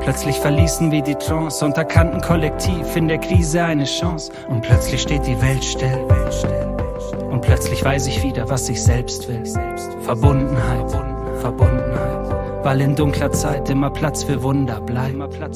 Plötzlich verließen wir die Trance und erkannten kollektiv in der Krise eine Chance. Und plötzlich steht die Welt still. Und plötzlich weiß ich wieder, was ich selbst will. Verbundenheit, Verbundenheit. Weil in dunkler Zeit immer Platz für Wunder bleibt.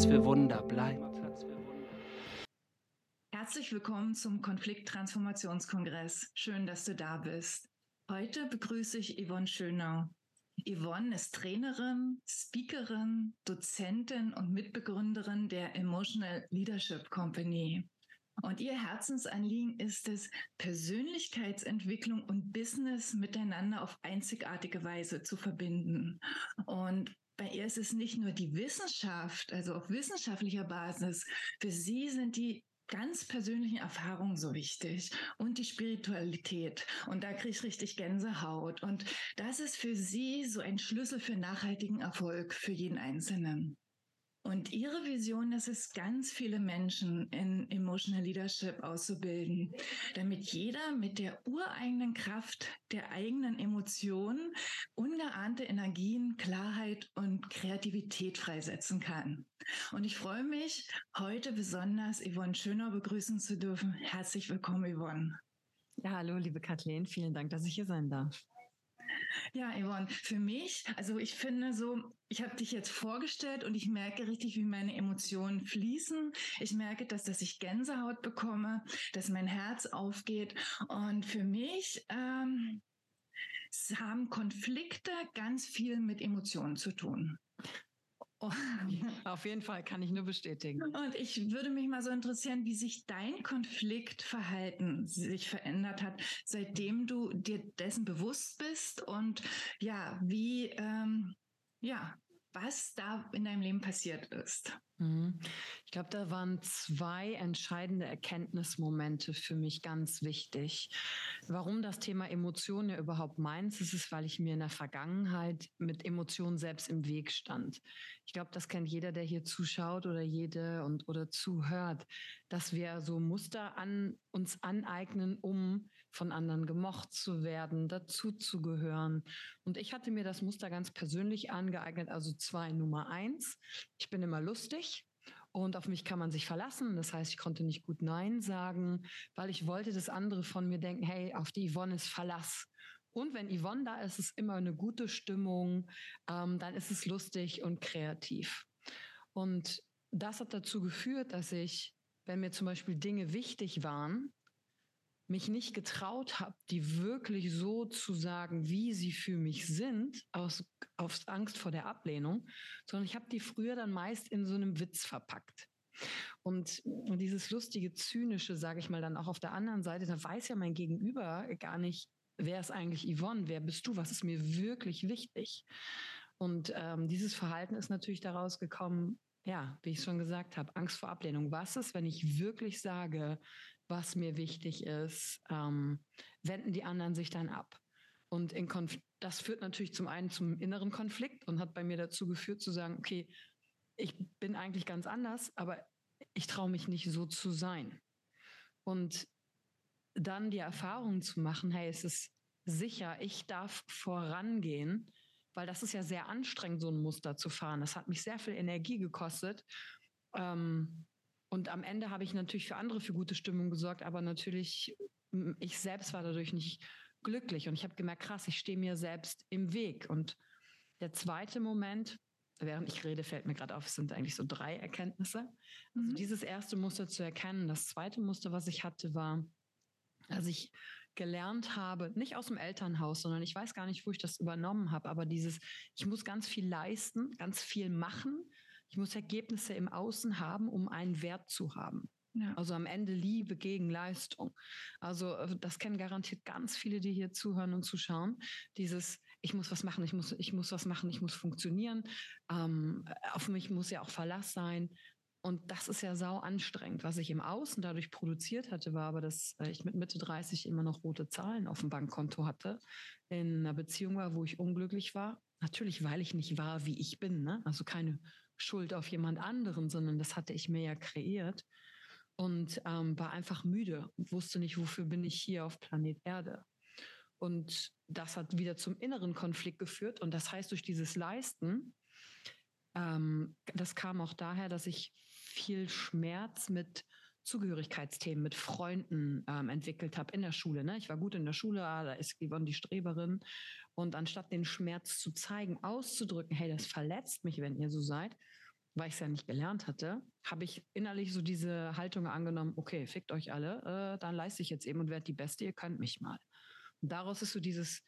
Herzlich willkommen zum Konflikttransformationskongress. Schön, dass du da bist. Heute begrüße ich Yvonne Schönau. Yvonne ist Trainerin, Speakerin, Dozentin und Mitbegründerin der Emotional Leadership Company. Und ihr Herzensanliegen ist es, Persönlichkeitsentwicklung und Business miteinander auf einzigartige Weise zu verbinden. Und bei ihr ist es nicht nur die Wissenschaft, also auf wissenschaftlicher Basis. Für sie sind die ganz persönlichen Erfahrungen so wichtig und die Spiritualität. Und da kriege ich richtig Gänsehaut. Und das ist für sie so ein Schlüssel für nachhaltigen Erfolg für jeden Einzelnen. Und ihre Vision ist es, ganz viele Menschen in Emotional Leadership auszubilden, damit jeder mit der ureigenen Kraft der eigenen Emotionen ungeahnte Energien, Klarheit und Kreativität freisetzen kann. Und ich freue mich, heute besonders Yvonne Schönau begrüßen zu dürfen. Herzlich willkommen, Yvonne. Ja, hallo, liebe Kathleen. Vielen Dank, dass ich hier sein darf. Ja, Yvonne, für mich, also ich finde so, ich habe dich jetzt vorgestellt und ich merke richtig, wie meine Emotionen fließen. Ich merke, dass ich Gänsehaut bekomme, dass mein Herz aufgeht. Und für mich haben Konflikte ganz viel mit Emotionen zu tun. Oh, auf jeden Fall, kann ich nur bestätigen. Und ich würde mich mal so interessieren, wie sich dein Konfliktverhalten sich verändert hat, seitdem du dir dessen bewusst bist und ja, wie, was da in deinem Leben passiert ist. Ich glaube, da waren 2 entscheidende Erkenntnismomente für mich ganz wichtig. Warum das Thema Emotionen ja überhaupt meins ist, weil ich mir in der Vergangenheit mit Emotionen selbst im Weg stand. Ich glaube, das kennt jeder, der hier zuschaut oder jede oder zuhört, dass wir so Muster uns aneignen, um von anderen gemocht zu werden, dazuzugehören. Und ich hatte mir das Muster ganz persönlich angeeignet, also 2. Nummer 1, ich bin immer lustig. Und auf mich kann man sich verlassen. Das heißt, ich konnte nicht gut Nein sagen, weil ich wollte, dass andere von mir denken, hey, auf die Yvonne ist Verlass. Und wenn Yvonne da ist, ist immer eine gute Stimmung, dann ist es lustig und kreativ. Und das hat dazu geführt, dass ich, wenn mir zum Beispiel Dinge wichtig waren, mich nicht getraut habe, die wirklich so zu sagen, wie sie für mich sind, aus Angst vor der Ablehnung, sondern ich habe die früher dann meist in so einem Witz verpackt. Und dieses lustige, zynische, sage ich mal, dann auch auf der anderen Seite, da weiß ja mein Gegenüber gar nicht, wer ist eigentlich Yvonne, wer bist du, was ist mir wirklich wichtig? Und dieses Verhalten ist natürlich daraus gekommen, ja, wie ich schon gesagt habe, Angst vor Ablehnung. Was ist, wenn ich wirklich sage, was mir wichtig ist, wenden die anderen sich dann ab? Und das führt natürlich zum einen zum inneren Konflikt und hat bei mir dazu geführt zu sagen, okay, ich bin eigentlich ganz anders, aber ich traue mich nicht so zu sein. Und dann die Erfahrung zu machen, hey, es ist sicher, ich darf vorangehen, weil das ist ja sehr anstrengend, so ein Muster zu fahren. Das hat mich sehr viel Energie gekostet. Und am Ende habe ich natürlich für andere für gute Stimmung gesorgt, aber natürlich, ich selbst war dadurch nicht glücklich. Und ich habe gemerkt, krass, ich stehe mir selbst im Weg. Und der zweite Moment, während ich rede, fällt mir gerade auf, es sind eigentlich so 3 Erkenntnisse. Also dieses erste Muster zu erkennen. Das zweite Muster, was ich hatte, war, dass ich gelernt habe, nicht aus dem Elternhaus, sondern ich weiß gar nicht, wo ich das übernommen habe, aber ich muss ganz viel leisten, ganz viel machen. Ich muss Ergebnisse im Außen haben, um einen Wert zu haben. Ja. Also am Ende Liebe gegen Leistung. Also das kennen garantiert ganz viele, die hier zuhören und zuschauen. Ich muss was machen, ich muss was machen, ich muss funktionieren. Auf mich muss ja auch Verlass sein. Und das ist ja sau anstrengend. Was ich im Außen dadurch produziert hatte, war aber, dass ich mit Mitte 30 immer noch rote Zahlen auf dem Bankkonto hatte, in einer Beziehung war, wo ich unglücklich war. Natürlich, weil ich nicht war, wie ich bin, ne? Also keine Schuld auf jemand anderen, sondern das hatte ich mir ja kreiert. Und war einfach müde und wusste nicht, wofür bin ich hier auf Planet Erde. Und das hat wieder zum inneren Konflikt geführt. Und das heißt, durch dieses Leisten Das kam auch daher, dass ich viel Schmerz mit Zugehörigkeitsthemen mit Freunden entwickelt habe in der Schule. Ne? Ich war gut in der Schule, da ist Yvonne die Streberin. Und anstatt den Schmerz zu zeigen, auszudrücken, hey, das verletzt mich, wenn ihr so seid, weil ich es ja nicht gelernt hatte, habe ich innerlich so diese Haltung angenommen, okay, fickt euch alle, dann leiste ich jetzt eben und werde die Beste, ihr könnt mich mal. Und daraus ist so dieses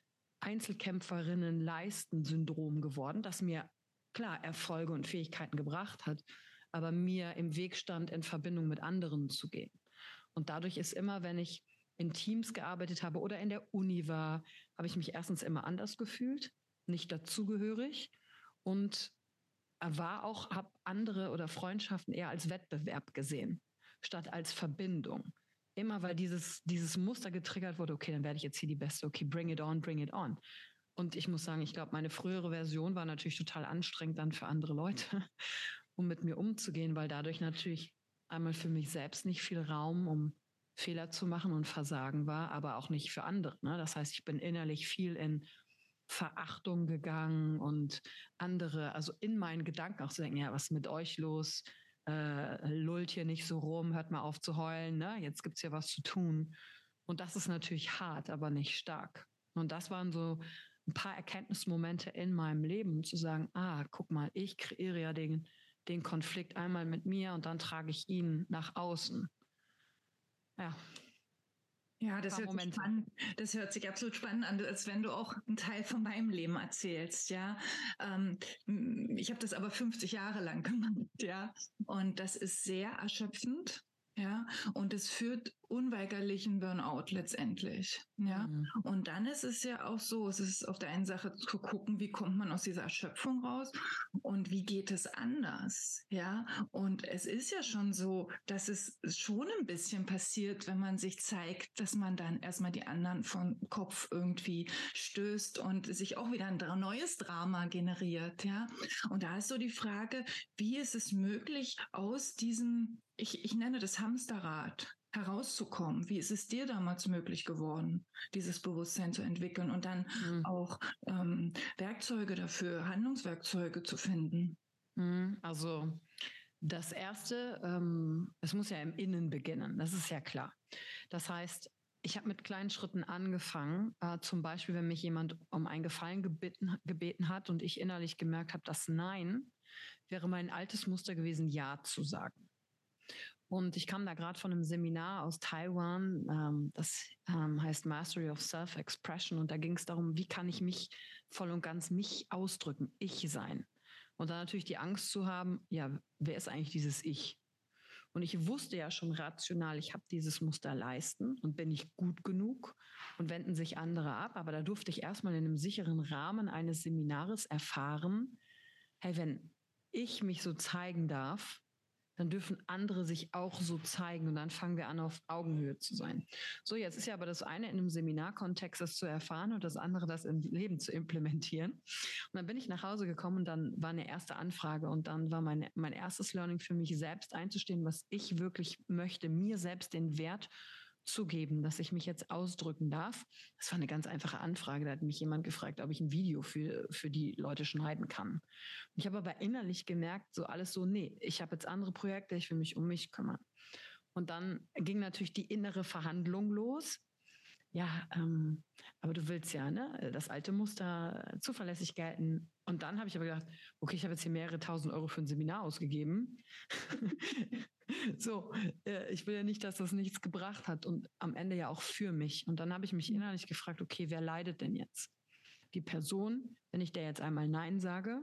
Einzelkämpferinnen-Leisten-Syndrom geworden, das mir klar Erfolge und Fähigkeiten gebracht hat, aber mir im Weg stand, in Verbindung mit anderen zu gehen. Und dadurch ist immer, wenn ich in Teams gearbeitet habe oder in der Uni war, habe ich mich erstens immer anders gefühlt, nicht dazugehörig und habe andere oder Freundschaften eher als Wettbewerb gesehen, statt als Verbindung. Immer weil dieses Muster getriggert wurde, okay, dann werde ich jetzt hier die Beste, okay, bring it on, bring it on. Und ich muss sagen, ich glaube, meine frühere Version war natürlich total anstrengend dann für andere Leute, um mit mir umzugehen, weil dadurch natürlich einmal für mich selbst nicht viel Raum, um Fehler zu machen und Versagen war, aber auch nicht für andere. Ne? Das heißt, ich bin innerlich viel in Verachtung gegangen und andere, also in meinen Gedanken auch zu denken, ja, was ist mit euch los? Lullt hier nicht so rum, hört mal auf zu heulen, ne? Jetzt gibt's ja was zu tun. Und das ist natürlich hart, aber nicht stark. Und das waren so ein paar Erkenntnismomente in meinem Leben, zu sagen, guck mal, ich kreiere ja den Konflikt einmal mit mir und dann trage ich ihn nach außen. Ja. Ja, das hört sich absolut spannend an, als wenn du auch einen Teil von meinem Leben erzählst, ja. Ich habe das aber 50 Jahre lang gemacht, ja. Und das ist sehr erschöpfend, ja. Und es führt unweigerlich einen Burnout letztendlich, ja. Und dann ist es ja auch so, es ist auf der einen Sache zu gucken, wie kommt man aus dieser Erschöpfung raus und wie geht es anders, ja. Und es ist ja schon so, dass es schon ein bisschen passiert, wenn man sich zeigt, dass man dann erstmal die anderen vom Kopf irgendwie stößt und sich auch wieder ein neues Drama generiert, ja. Und da ist so die Frage, wie ist es möglich, aus diesem, ich nenne das Hamsterrad, herauszukommen? Wie ist es dir damals möglich geworden, dieses Bewusstsein zu entwickeln und dann auch Werkzeuge dafür, Handlungswerkzeuge zu finden? Also das Erste, es muss ja im Innen beginnen, das ist ja klar. Das heißt, ich habe mit kleinen Schritten angefangen, zum Beispiel, wenn mich jemand um einen Gefallen gebeten hat und ich innerlich gemerkt habe, dass Nein wäre mein altes Muster gewesen, Ja zu sagen. Und ich kam da gerade von einem Seminar aus Taiwan, das heißt Mastery of Self-Expression. Und da ging es darum, wie kann ich mich voll und ganz mich ausdrücken, ich sein. Und dann natürlich die Angst zu haben, ja, wer ist eigentlich dieses Ich? Und ich wusste ja schon rational, ich habe dieses Muster leisten und bin ich gut genug und wenden sich andere ab. Aber da durfte ich erstmal in einem sicheren Rahmen eines Seminares erfahren, hey, wenn ich mich so zeigen darf, dann dürfen andere sich auch so zeigen und dann fangen wir an, auf Augenhöhe zu sein. So, jetzt ist ja aber das eine in einem Seminarkontext, das zu erfahren und das andere, das im Leben zu implementieren. Und dann bin ich nach Hause gekommen und dann war eine erste Anfrage und dann war mein erstes Learning für mich selbst einzustehen, was ich wirklich möchte, mir selbst den Wert zu geben, dass ich mich jetzt ausdrücken darf. Das war eine ganz einfache Anfrage. Da hat mich jemand gefragt, ob ich ein Video für die Leute schneiden kann. Und ich habe aber innerlich gemerkt, so alles so, nee, ich habe jetzt andere Projekte, ich will mich um mich kümmern. Und dann ging natürlich die innere Verhandlung los. Ja, aber du willst ja, ne, das alte Muster zuverlässig gelten. Und dann habe ich aber gedacht, okay, ich habe jetzt hier mehrere tausend Euro für ein Seminar ausgegeben. So, ich will ja nicht, dass das nichts gebracht hat und am Ende ja auch für mich. Und dann habe ich mich innerlich gefragt, okay, wer leidet denn jetzt? Die Person, wenn ich der jetzt einmal Nein sage,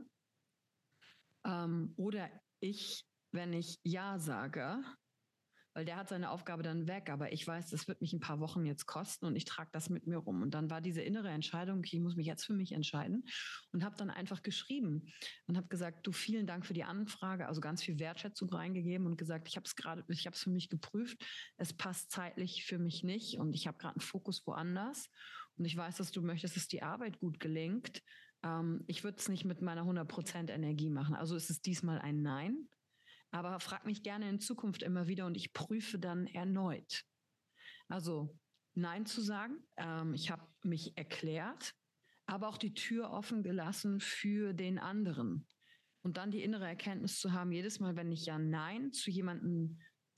oder ich, wenn ich Ja sage, weil der hat seine Aufgabe dann weg, aber ich weiß, das wird mich ein paar Wochen jetzt kosten und ich trage das mit mir rum. Und dann war diese innere Entscheidung, okay, ich muss mich jetzt für mich entscheiden und habe dann einfach geschrieben und habe gesagt, du, vielen Dank für die Anfrage, also ganz viel Wertschätzung reingegeben und gesagt, ich habe es für mich geprüft, es passt zeitlich für mich nicht und ich habe gerade einen Fokus woanders und ich weiß, dass du möchtest, dass die Arbeit gut gelingt. Ich würde es nicht mit meiner 100% Energie machen. Also ist es diesmal ein Nein. Aber frag mich gerne in Zukunft immer wieder und ich prüfe dann erneut. Also Nein zu sagen. Ich habe mich erklärt, aber auch die Tür offen gelassen für den anderen. Und dann die innere Erkenntnis zu haben, jedes Mal, wenn ich ja Nein zu jemandem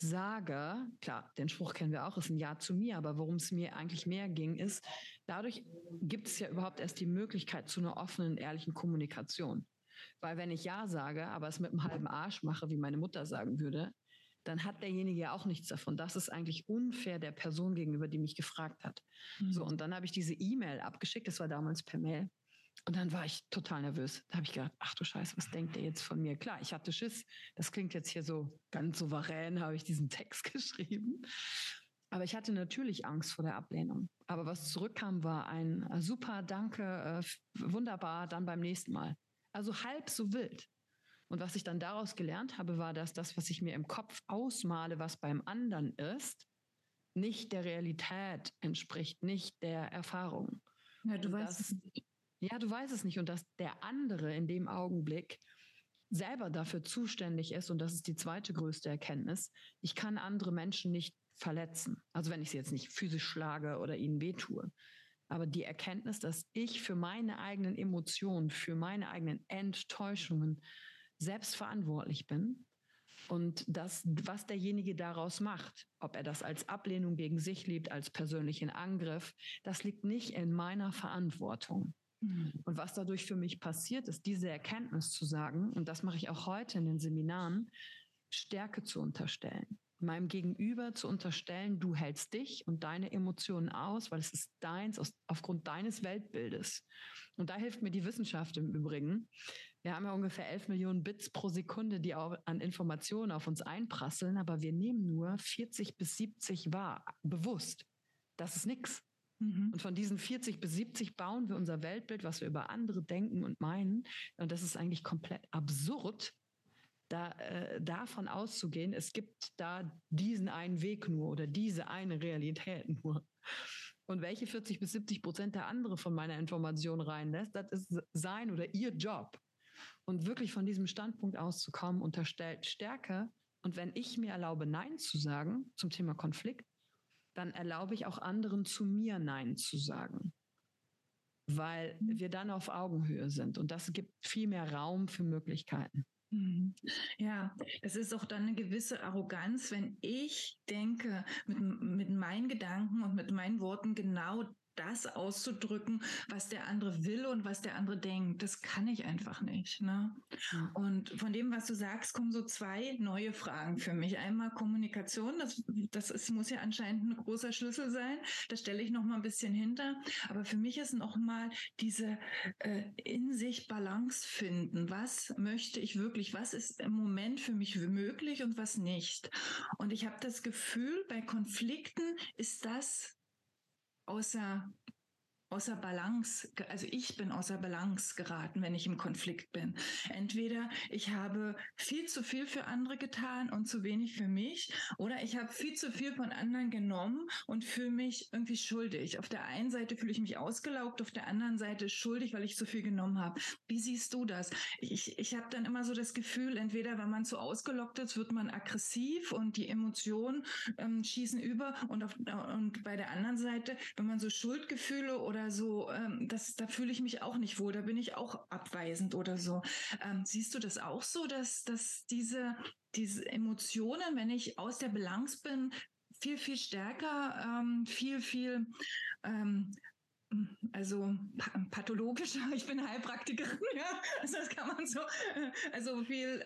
sage, klar, den Spruch kennen wir auch, ist ein Ja zu mir, aber worum es mir eigentlich mehr ging, ist, dadurch gibt es ja überhaupt erst die Möglichkeit zu einer offenen, ehrlichen Kommunikation. Weil wenn ich Ja sage, aber es mit einem halben Arsch mache, wie meine Mutter sagen würde, dann hat derjenige ja auch nichts davon. Das ist eigentlich unfair der Person gegenüber, die mich gefragt hat. So, und dann habe ich diese E-Mail abgeschickt, das war damals per Mail. Und dann war ich total nervös. Da habe ich gedacht, ach du Scheiße, was denkt der jetzt von mir? Klar, ich hatte Schiss. Das klingt jetzt hier so ganz souverän, habe ich diesen Text geschrieben. Aber ich hatte natürlich Angst vor der Ablehnung. Aber was zurückkam, war ein super, danke, wunderbar, dann beim nächsten Mal. Also halb so wild. Und was ich dann daraus gelernt habe, war, dass das, was ich mir im Kopf ausmale, was beim anderen ist, nicht der Realität entspricht, nicht der Erfahrung. Ja, du weißt es nicht. Ja, du weißt es nicht. Und dass der andere in dem Augenblick selber dafür zuständig ist, und das ist die zweite größte Erkenntnis, ich kann andere Menschen nicht verletzen. Also wenn ich sie jetzt nicht physisch schlage oder ihnen wehtue. Aber die Erkenntnis, dass ich für meine eigenen Emotionen, für meine eigenen Enttäuschungen selbst verantwortlich bin und das, was derjenige daraus macht, ob er das als Ablehnung gegen sich liebt, als persönlichen Angriff, das liegt nicht in meiner Verantwortung. Und was dadurch für mich passiert, ist diese Erkenntnis zu sagen, und das mache ich auch heute in den Seminaren, Stärke zu unterstellen. Meinem Gegenüber zu unterstellen, du hältst dich und deine Emotionen aus, weil es ist deins aufgrund deines Weltbildes. Und da hilft mir die Wissenschaft im Übrigen. Wir haben ja ungefähr 11 Millionen Bits pro Sekunde, die auch an Informationen auf uns einprasseln, aber wir nehmen nur 40 bis 70 wahr, bewusst. Das ist nichts. Und von diesen 40 bis 70 bauen wir unser Weltbild, was wir über andere denken und meinen. Und das ist eigentlich komplett absurd, davon auszugehen, es gibt da diesen einen Weg nur oder diese eine Realität nur. Und welche 40 bis 70% der andere von meiner Information reinlässt, das ist sein oder ihr Job. Und wirklich von diesem Standpunkt auszukommen, unterstellt Stärke. Und wenn ich mir erlaube, Nein zu sagen zum Thema Konflikt, dann erlaube ich auch anderen zu mir Nein zu sagen. Weil wir dann auf Augenhöhe sind. Und das gibt viel mehr Raum für Möglichkeiten. Ja, es ist auch dann eine gewisse Arroganz, wenn ich denke, mit meinen Gedanken und mit meinen Worten genau das auszudrücken, was der andere will und was der andere denkt. Das kann ich einfach nicht. Ne? Und von dem, was du sagst, kommen so zwei neue Fragen für mich. Einmal Kommunikation, muss ja anscheinend ein großer Schlüssel sein. Da stelle ich noch mal ein bisschen hinter. Aber für mich ist noch mal diese in sich Balance finden. Was möchte ich wirklich? Was ist im Moment für mich möglich und was nicht? Und ich habe das Gefühl, bei Konflikten ist das außer Balance, also ich bin außer Balance geraten, wenn ich im Konflikt bin. Entweder ich habe viel zu viel für andere getan und zu wenig für mich, oder ich habe viel zu viel von anderen genommen und fühle mich irgendwie schuldig. Auf der einen Seite fühle ich mich ausgelaugt, auf der anderen Seite schuldig, weil ich zu viel genommen habe. Wie siehst du das? Ich habe dann immer so das Gefühl, entweder wenn man zu ausgelockt ist, wird man aggressiv und die Emotionen schießen über, und bei der anderen Seite, wenn man so Schuldgefühle oder so, da fühle ich mich auch nicht wohl, da bin ich auch abweisend oder so. Siehst du das auch so, dass diese Emotionen, wenn ich aus der Balance bin, viel, viel stärker, also pathologischer, ich bin Heilpraktikerin, ja, also das kann man so, also viel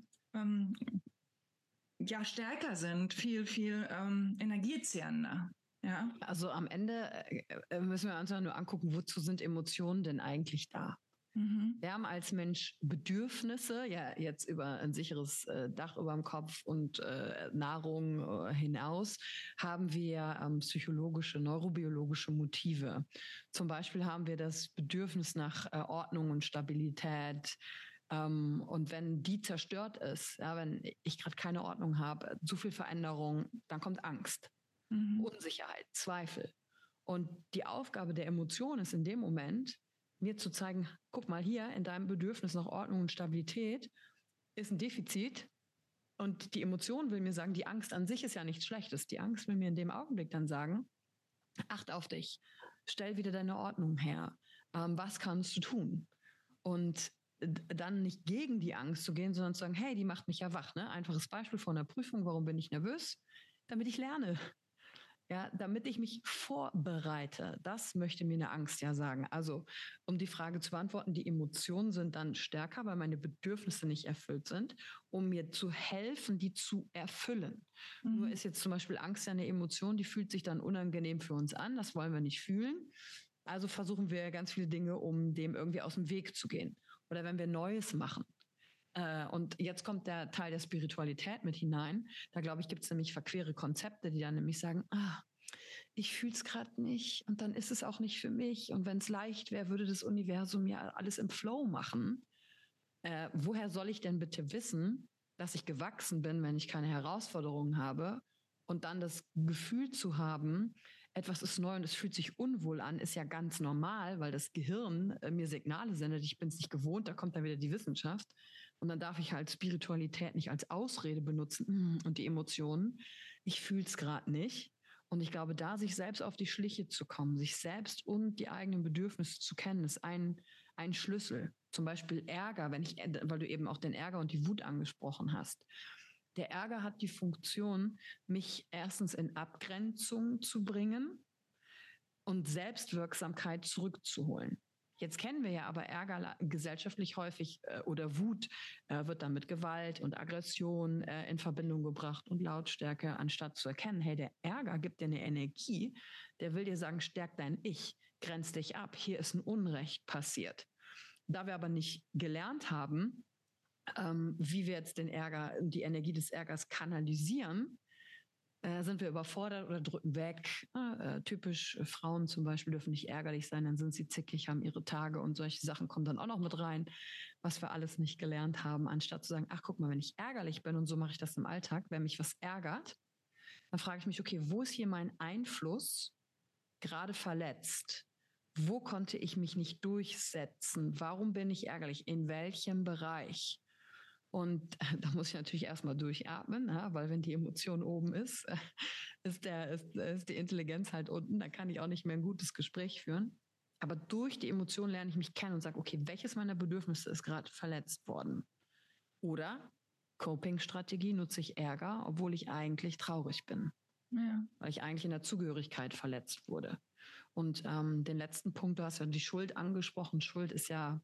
stärker sind, viel, viel energiezehrender. Ja. Also am Ende müssen wir uns ja nur angucken, wozu sind Emotionen denn eigentlich da? Wir haben als Mensch Bedürfnisse, ja jetzt über ein sicheres Dach über dem Kopf und Nahrung hinaus, haben wir psychologische, neurobiologische Motive. Zum Beispiel haben wir das Bedürfnis nach Ordnung und Stabilität. Und wenn die zerstört ist, ja, wenn ich gerade keine Ordnung habe, zu viel Veränderung, dann kommt Angst. Unsicherheit, Zweifel. Und die Aufgabe der Emotion ist in dem Moment, mir zu zeigen, guck mal hier, in deinem Bedürfnis nach Ordnung und Stabilität ist ein Defizit. Und die Emotion will mir sagen, die Angst an sich ist ja nichts Schlechtes. Die Angst will mir in dem Augenblick dann sagen, acht auf dich, stell wieder deine Ordnung her. Was kannst du tun? Und dann nicht gegen die Angst zu gehen, sondern zu sagen, hey, die macht mich ja wach. Ne? Einfaches Beispiel von einer Prüfung, warum bin ich nervös? Damit ich lerne. Ja, damit ich mich vorbereite. Das möchte mir eine Angst ja sagen. Also, um die Frage zu beantworten, die Emotionen sind dann stärker, weil meine Bedürfnisse nicht erfüllt sind, um mir zu helfen, die zu erfüllen. Nur ist jetzt zum Beispiel Angst ja eine Emotion, die fühlt sich dann unangenehm für uns an. Das wollen wir nicht fühlen. Also versuchen wir ganz viele Dinge, um dem irgendwie aus dem Weg zu gehen. Oder wenn wir Neues machen. Und jetzt kommt der Teil der Spiritualität mit hinein. Da glaube ich, gibt es nämlich verquere Konzepte, die dann nämlich sagen, ich fühle es gerade nicht und dann ist es auch nicht für mich. Und wenn es leicht wäre, würde das Universum ja alles im Flow machen. Woher soll ich denn bitte wissen, dass ich gewachsen bin, wenn ich keine Herausforderungen habe? Und dann das Gefühl zu haben, etwas ist neu und es fühlt sich unwohl an, ist ja ganz normal, weil das Gehirn mir Signale sendet, ich bin es nicht gewohnt, da kommt dann wieder die Wissenschaft. Und dann darf ich halt Spiritualität nicht als Ausrede benutzen und die Emotionen. Ich fühle es gerade nicht. Und ich glaube, da sich selbst auf die Schliche zu kommen, sich selbst und die eigenen Bedürfnisse zu kennen, ist ein Schlüssel. Zum Beispiel Ärger, weil du eben auch den Ärger und die Wut angesprochen hast. Der Ärger hat die Funktion, mich erstens in Abgrenzung zu bringen und Selbstwirksamkeit zurückzuholen. Jetzt kennen wir ja aber Ärger gesellschaftlich häufig oder Wut wird dann mit Gewalt und Aggression in Verbindung gebracht und Lautstärke, anstatt zu erkennen, hey, der Ärger gibt dir eine Energie, der will dir sagen, stärk dein Ich, grenz dich ab, hier ist ein Unrecht passiert. Da wir aber nicht gelernt haben, wie wir jetzt den Ärger, die Energie des Ärgers kanalisieren, sind wir überfordert oder drücken weg. Typisch Frauen zum Beispiel dürfen nicht ärgerlich sein, dann sind sie zickig, haben ihre Tage und solche Sachen kommen dann auch noch mit rein, was wir alles nicht gelernt haben, anstatt zu sagen, ach guck mal, wenn ich ärgerlich bin und so mache ich das im Alltag, wenn mich was ärgert, dann frage ich mich, okay, wo ist hier mein Einfluss gerade verletzt? Wo konnte ich mich nicht durchsetzen? Warum bin ich ärgerlich? In welchem Bereich? Und da muss ich natürlich erstmal durchatmen, weil wenn die Emotion oben ist, ist die Intelligenz halt unten. Da kann ich auch nicht mehr ein gutes Gespräch führen. Aber durch die Emotion lerne ich mich kennen und sage, okay, welches meiner Bedürfnisse ist gerade verletzt worden? Oder Coping-Strategie, nutze ich Ärger, obwohl ich eigentlich traurig bin. Ja. Weil ich eigentlich in der Zugehörigkeit verletzt wurde. Und den letzten Punkt, du hast ja die Schuld angesprochen. Schuld ist ja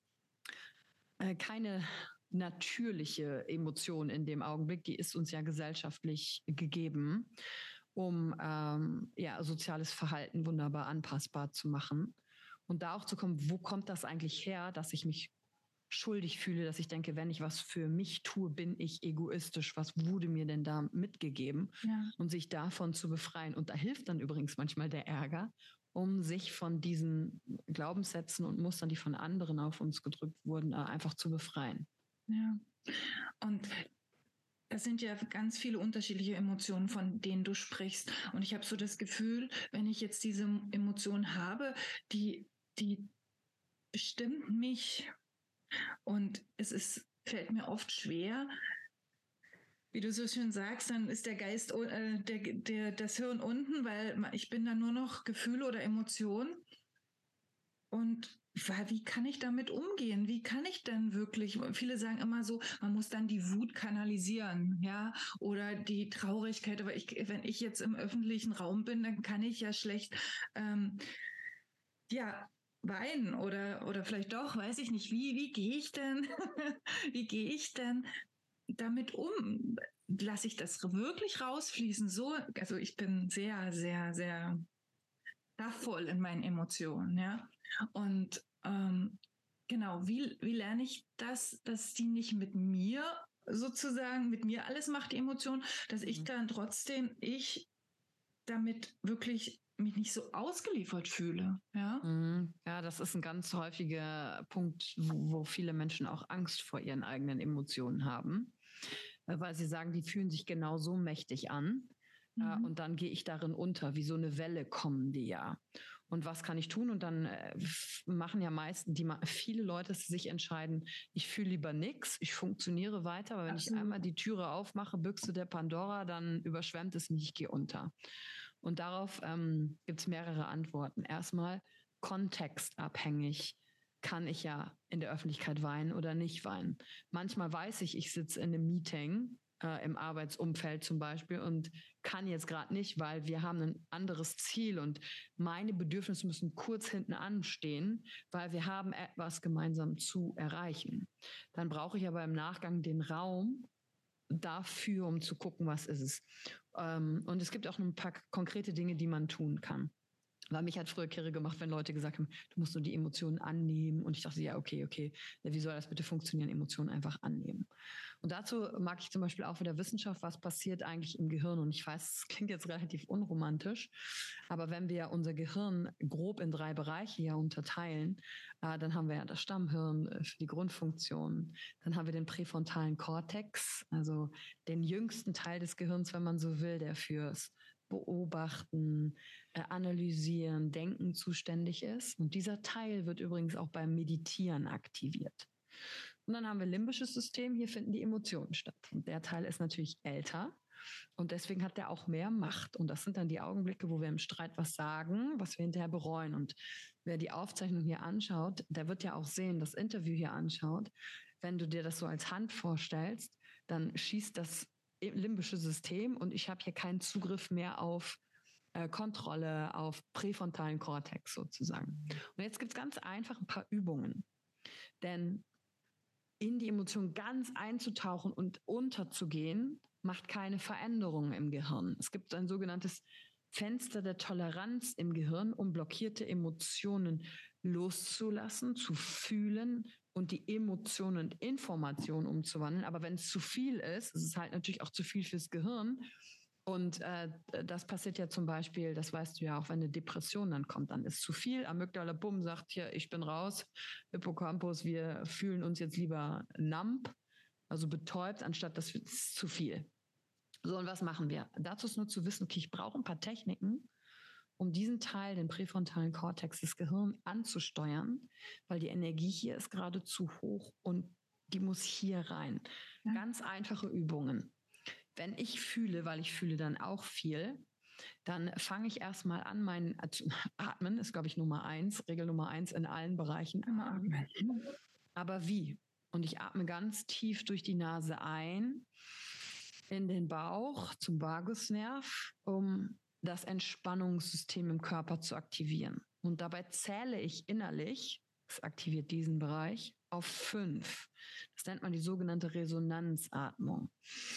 keine natürliche Emotion in dem Augenblick, die ist uns ja gesellschaftlich gegeben, um soziales Verhalten wunderbar anpassbar zu machen. Und da auch zu kommen, wo kommt das eigentlich her, dass ich mich schuldig fühle, dass ich denke, wenn ich was für mich tue, bin ich egoistisch. Was wurde mir denn da mitgegeben? Ja. Und sich davon zu befreien. Und da hilft dann übrigens manchmal der Ärger, um sich von diesen Glaubenssätzen und Mustern, die von anderen auf uns gedrückt wurden, einfach zu befreien. Ja, und das sind ja ganz viele unterschiedliche Emotionen, von denen du sprichst. Und ich habe so das Gefühl, wenn ich jetzt diese Emotion habe, die bestimmt mich. Und fällt mir oft schwer, wie du so schön sagst, dann ist der Geist, das Hirn unten, weil ich bin dann nur noch Gefühle oder Emotionen. Und wie kann ich damit umgehen? Wie kann ich denn wirklich, viele sagen immer so, man muss dann die Wut kanalisieren, ja, oder die Traurigkeit. Aber wenn ich jetzt im öffentlichen Raum bin, dann kann ich ja schlecht, weinen oder vielleicht doch, weiß ich nicht, wie gehe ich denn, wie gehe ich denn damit um? Lasse ich das wirklich rausfließen? So, also ich bin sehr, sehr, sehr kraftvoll in meinen Emotionen, ja. Und genau, wie lerne ich das, dass die nicht mit mir alles macht, die Emotion, dass ich dann trotzdem damit wirklich mich nicht so ausgeliefert fühle, ja? Ja, das ist ein ganz häufiger Punkt, wo viele Menschen auch Angst vor ihren eigenen Emotionen haben, weil sie sagen, die fühlen sich genau so mächtig an. Und dann gehe ich darin unter, wie so eine Welle kommen die ja. Und was kann ich tun? Und dann machen ja viele Leute sich entscheiden, ich fühle lieber nichts, ich funktioniere weiter, aber wenn ich einmal die Türe aufmache, Büchse der Pandora, dann überschwemmt es mich, ich gehe unter. Und darauf gibt es mehrere Antworten. Erstmal kontextabhängig kann ich ja in der Öffentlichkeit weinen oder nicht weinen. Manchmal weiß ich sitze in einem Meeting, im Arbeitsumfeld zum Beispiel und kann jetzt gerade nicht, weil wir haben ein anderes Ziel und meine Bedürfnisse müssen kurz hinten anstehen, weil wir haben etwas gemeinsam zu erreichen. Dann brauche ich aber im Nachgang den Raum dafür, um zu gucken, was ist es. Und es gibt auch ein paar konkrete Dinge, die man tun kann. Weil mich hat früher kirre gemacht, wenn Leute gesagt haben, du musst nur die Emotionen annehmen. Und ich dachte, ja, okay. Wie soll das bitte funktionieren? Emotionen einfach annehmen. Und dazu mag ich zum Beispiel auch wieder Wissenschaft, was passiert eigentlich im Gehirn. Und ich weiß, es klingt jetzt relativ unromantisch, aber wenn wir unser Gehirn grob in 3 Bereiche ja unterteilen, dann haben wir ja das Stammhirn für die Grundfunktion. Dann haben wir den präfrontalen Kortex, also den jüngsten Teil des Gehirns, wenn man so will, der fürs Beobachten, Analysieren, Denken zuständig ist. Und dieser Teil wird übrigens auch beim Meditieren aktiviert. Und dann haben wir limbisches System, hier finden die Emotionen statt. Und der Teil ist natürlich älter und deswegen hat der auch mehr Macht. Und das sind dann die Augenblicke, wo wir im Streit was sagen, was wir hinterher bereuen. Und wer die Aufzeichnung hier anschaut, der wird ja auch sehen, das Interview hier anschaut. Wenn du dir das so als Hand vorstellst, dann schießt das limbische System und ich habe hier keinen Zugriff mehr auf Kontrolle, auf präfrontalen Kortex sozusagen. Und jetzt gibt es ganz einfach ein paar Übungen. Denn in die Emotion ganz einzutauchen und unterzugehen, macht keine Veränderungen im Gehirn. Es gibt ein sogenanntes Fenster der Toleranz im Gehirn, um blockierte Emotionen loszulassen, zu fühlen und die Emotionen und Informationen umzuwandeln. Aber wenn es zu viel ist es halt natürlich auch zu viel fürs Gehirn. Und das passiert ja zum Beispiel, das weißt du ja auch, wenn eine Depression dann kommt, dann ist zu viel. Amygdala, bumm, sagt hier, ich bin raus. Hippocampus, wir fühlen uns jetzt lieber numb, also betäubt, anstatt das ist zu viel. So, und was machen wir? Dazu ist nur zu wissen, okay, ich brauche ein paar Techniken, um diesen Teil, den präfrontalen Kortex des Gehirns anzusteuern, weil die Energie hier ist gerade zu hoch und die muss hier rein. Ja. Ganz einfache Übungen. Wenn ich fühle, weil ich fühle dann auch viel, dann fange ich erstmal an, mein Atmen ist, glaube ich, Regel Nummer 1 in allen Bereichen. Immer atmen. Aber wie? Und ich atme ganz tief durch die Nase ein, in den Bauch zum Vagusnerv, um das Entspannungssystem im Körper zu aktivieren. Und dabei zähle ich innerlich, das aktiviert diesen Bereich, auf 5. Das nennt man die sogenannte Resonanzatmung.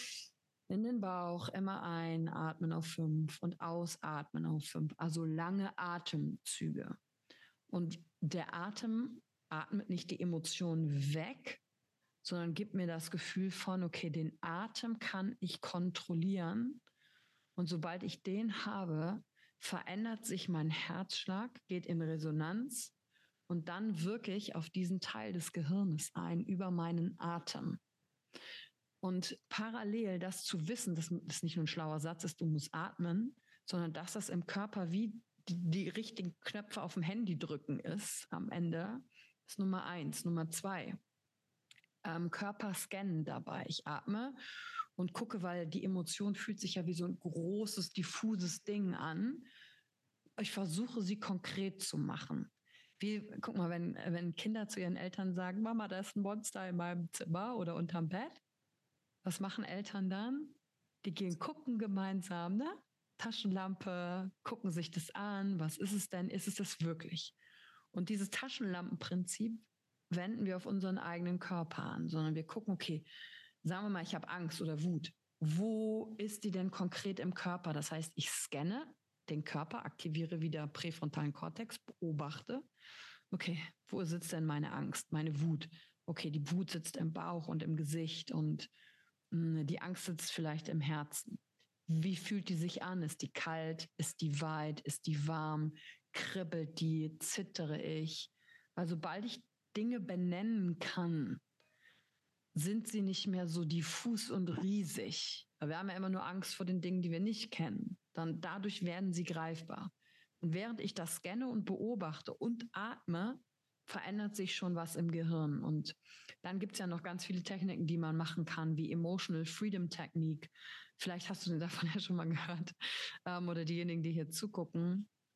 In den Bauch immer einatmen auf 5 und ausatmen auf 5. Also lange Atemzüge. Und der Atem atmet nicht die Emotionen weg, sondern gibt mir das Gefühl von, okay, den Atem kann ich kontrollieren. Und sobald ich den habe, verändert sich mein Herzschlag, geht in Resonanz und dann wirke ich auf diesen Teil des Gehirnes ein über meinen Atem. Und parallel das zu wissen, dass das nicht nur ein schlauer Satz ist, du musst atmen, sondern dass das im Körper wie die richtigen Knöpfe auf dem Handy drücken ist am Ende, ist Nummer 1. Nummer 2, Körper scannen dabei. Ich atme und gucke, weil die Emotion fühlt sich ja wie so ein großes, diffuses Ding an. Ich versuche, sie konkret zu machen. Guck mal, wenn Kinder zu ihren Eltern sagen, Mama, da ist ein Monster in meinem Zimmer oder unterm Bett. Was machen Eltern dann? Die gehen gucken gemeinsam, ne? Taschenlampe, gucken sich das an. Was ist es denn? Ist es das wirklich? Und dieses Taschenlampenprinzip wenden wir auf unseren eigenen Körper an, sondern wir gucken, okay, sagen wir mal, ich habe Angst oder Wut. Wo ist die denn konkret im Körper? Das heißt, ich scanne den Körper, aktiviere wieder präfrontalen Kortex, beobachte. Okay, wo sitzt denn meine Angst, meine Wut? Okay, die Wut sitzt im Bauch und im Gesicht und die Angst sitzt vielleicht im Herzen. Wie fühlt die sich an? Ist die kalt? Ist die weit? Ist die warm? Kribbelt die? Zittere ich? Weil sobald ich Dinge benennen kann, sind sie nicht mehr so diffus und riesig. Wir haben ja immer nur Angst vor den Dingen, die wir nicht kennen. Dann dadurch werden sie greifbar. Und während ich das scanne und beobachte und atme, verändert sich schon was im Gehirn. Und dann gibt es ja noch ganz viele Techniken, die man machen kann, wie Emotional Freedom Technique. Vielleicht hast du davon ja schon mal gehört. Oder diejenigen, die hier zugucken.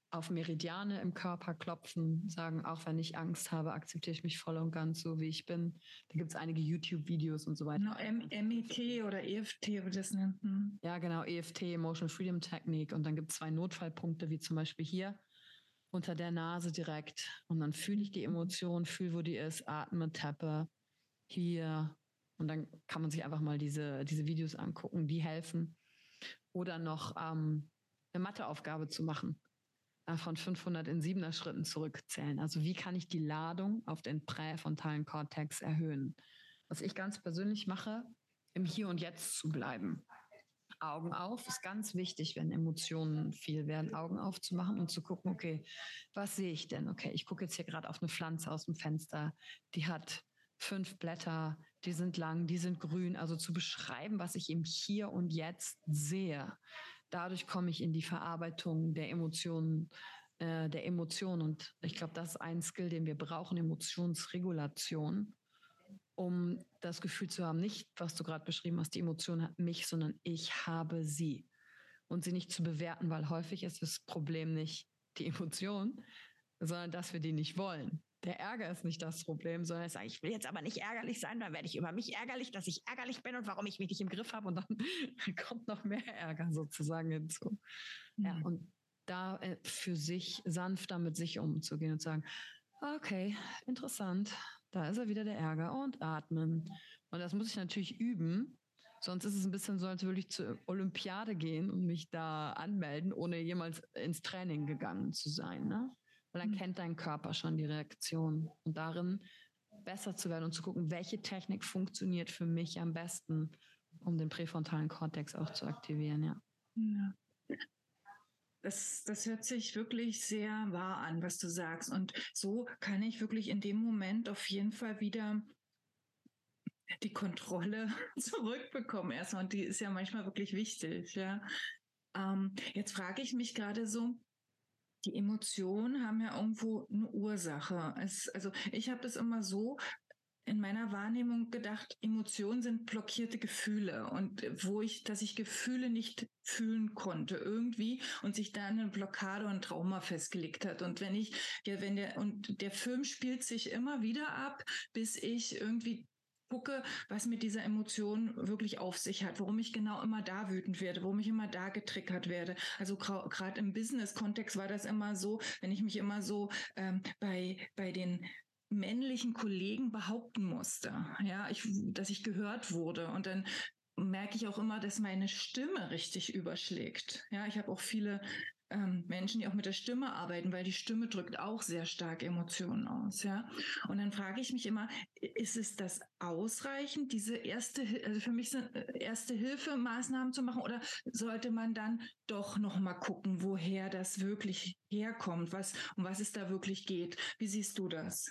auf Meridiane im Körper klopfen, sagen, auch wenn ich Angst habe, akzeptiere ich mich voll und ganz so, wie ich bin. Da gibt es einige YouTube-Videos und so weiter. Genau, MET oder EFT, wie das nennt. Ja, genau, EFT, Emotional Freedom Technique. Und dann gibt es 2 Notfallpunkte, wie zum Beispiel hier unter der Nase direkt. Und dann fühle ich die Emotion, fühle, wo die ist, atme, tappe, hier. Und dann kann man sich einfach mal diese Videos angucken, die helfen. Oder noch eine Matheaufgabe zu machen. Von 500 in 7er Schritten zurückzählen. Also wie kann ich die Ladung auf den präfrontalen Kortex erhöhen? Was ich ganz persönlich mache, im Hier und Jetzt zu bleiben. Augen auf ist ganz wichtig, wenn Emotionen viel werden, Augen aufzumachen und zu gucken, okay, was sehe ich denn? Okay, ich gucke jetzt hier gerade auf eine Pflanze aus dem Fenster, die hat 5 Blätter, die sind lang, die sind grün. Also zu beschreiben, was ich im Hier und Jetzt sehe. Dadurch komme ich in die Verarbeitung der Emotionen. Und ich glaube, das ist ein Skill, den wir brauchen, Emotionsregulation, um das Gefühl zu haben, nicht, was du gerade beschrieben hast, die Emotion hat mich, sondern ich habe sie. Und sie nicht zu bewerten, weil häufig ist das Problem nicht die Emotion, sondern dass wir die nicht wollen. Der Ärger ist nicht das Problem, sondern es ist, ich will jetzt aber nicht ärgerlich sein, dann werde ich über mich ärgerlich, dass ich ärgerlich bin und warum ich mich nicht im Griff habe und dann kommt noch mehr Ärger sozusagen hinzu. Mhm. Ja, und da für sich sanfter mit sich umzugehen und sagen, okay, interessant, da ist er wieder der Ärger und atmen. Und das muss ich natürlich üben, sonst ist es ein bisschen so, als würde ich zur Olympiade gehen und mich da anmelden, ohne jemals ins Training gegangen zu sein, ne? Weil dann kennt dein Körper schon die Reaktion und darin besser zu werden und zu gucken, welche Technik funktioniert für mich am besten, um den präfrontalen Kortex auch zu aktivieren, ja. Das hört sich wirklich sehr wahr an, was du sagst. Und so kann ich wirklich in dem Moment auf jeden Fall wieder die Kontrolle zurückbekommen erstmal. Und die ist ja manchmal wirklich wichtig, ja. Jetzt frage ich mich gerade so, die Emotionen haben ja irgendwo eine Ursache. Also ich habe das immer so in meiner Wahrnehmung gedacht, Emotionen sind blockierte Gefühle und dass ich Gefühle nicht fühlen konnte irgendwie und sich da eine Blockade und ein Trauma festgelegt hat. Und der Film spielt sich immer wieder ab, bis ich irgendwie gucke, was mit dieser Emotion wirklich auf sich hat, warum ich genau immer da wütend werde, warum ich immer da getriggert werde. Also gerade im Business-Kontext war das immer so, wenn ich mich immer so bei den männlichen Kollegen behaupten musste, ja, dass ich gehört wurde. Und dann merke ich auch immer, dass meine Stimme richtig überschlägt. Ja, ich habe auch viele Menschen, die auch mit der Stimme arbeiten, weil die Stimme drückt auch sehr stark Emotionen aus, ja. Und dann frage ich mich immer, ist es das ausreichend, diese also für mich sind Erste-Hilfe-Maßnahmen zu machen, oder sollte man dann doch noch mal gucken, woher das wirklich herkommt, um was es da wirklich geht? Wie siehst du das?